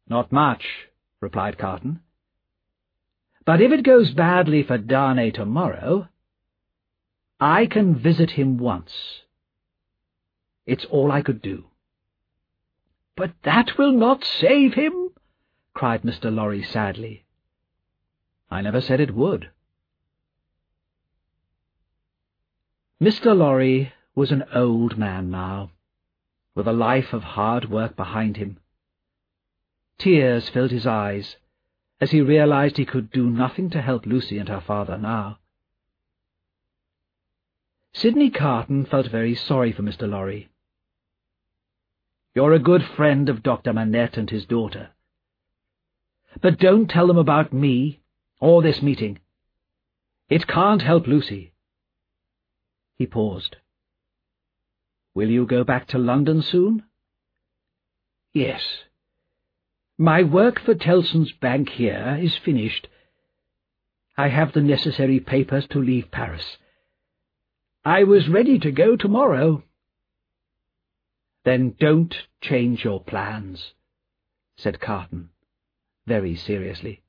"Not much," replied Carton. "But if it goes badly for Darnay tomorrow, I can visit him once. It's all I could do." "But that will not save him," cried Mr. Lorry sadly. "I never said it would." Mr. Lorry was an old man now, with a life of hard work behind him. Tears filled his eyes as he realized he could do nothing to help Lucy and her father now. Sidney Carton felt very sorry for Mr. Lorry. "You're a good friend of Dr. Manette and his daughter. But don't tell them about me or this meeting. It can't help Lucy." He paused. "Will you go back to London soon?" "Yes. My work for Tellson's Bank here is finished. I have the necessary papers to leave Paris. I was ready to go tomorrow." "Then don't change your plans," said Carton, very seriously.